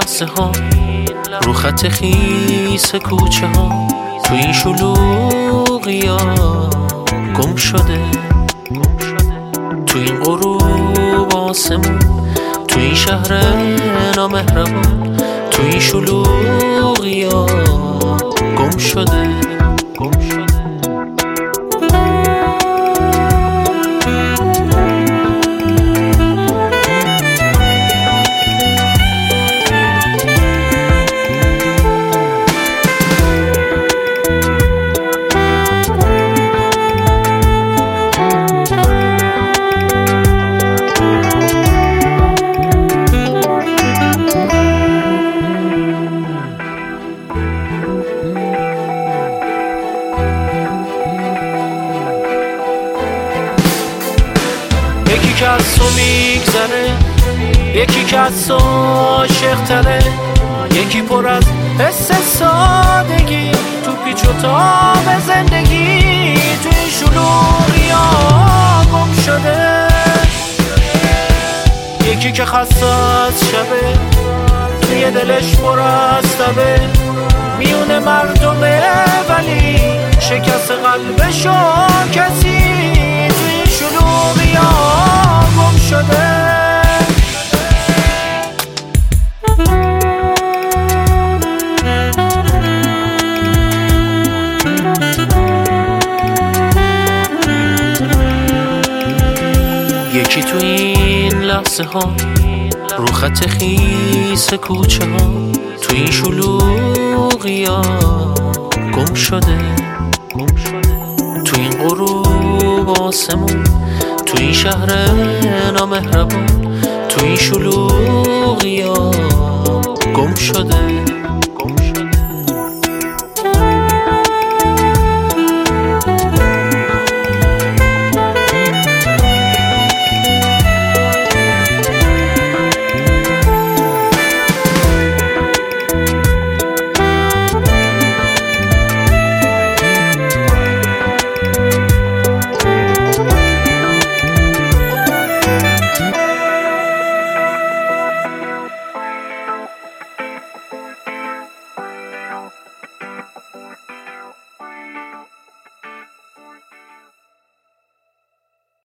لحظه ها رو خط خیس کوچه ها تو این شلوغی ها گم شده، تو این غروب آسمون، تو این شهر نامهربون، تو این شلوغی ها گم شده. یکی که از تو میگذره، یکی که از تو عاشق تره، یکی پر از حس سادگی تو پیچ و تاب زندگی، تو این شلوغی ها گم شده. یکی که خسته از شبه، توی دلش پر از تبه، میونه مردمه ولی شکست قلبشو کسی، تو این شلوغی ها گم شده. یکی تو این لحظه ها رو خط خیس کوچه ها تو این شلوغی ها گم شده، تو این غروب آسمون، تو این شهر نامهربون، تو این شلوغی ها گم شده.